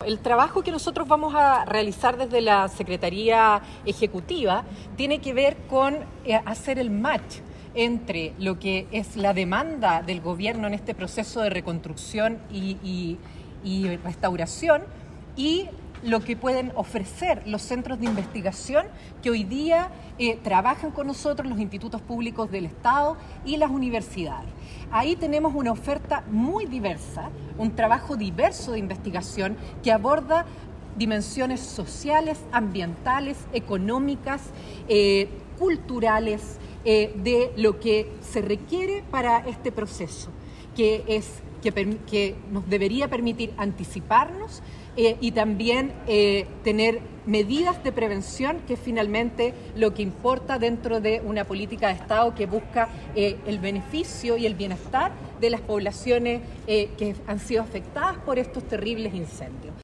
el trabajo que nosotros vamos a realizar desde la Secretaría Ejecutiva tiene que ver con hacer el match entre lo que es la demanda del gobierno en este proceso de reconstrucción y restauración y lo que pueden ofrecer los centros de investigación que hoy día trabajan con nosotros, los institutos públicos del Estado y las universidades. Ahí tenemos una oferta muy diversa, un trabajo diverso de investigación que aborda dimensiones sociales, ambientales, económicas, culturales, de lo que se requiere para este proceso, que nos debería permitir anticiparnos y también tener medidas de prevención, que es finalmente lo que importa dentro de una política de Estado que busca el beneficio y el bienestar de las poblaciones que han sido afectadas por estos terribles incendios.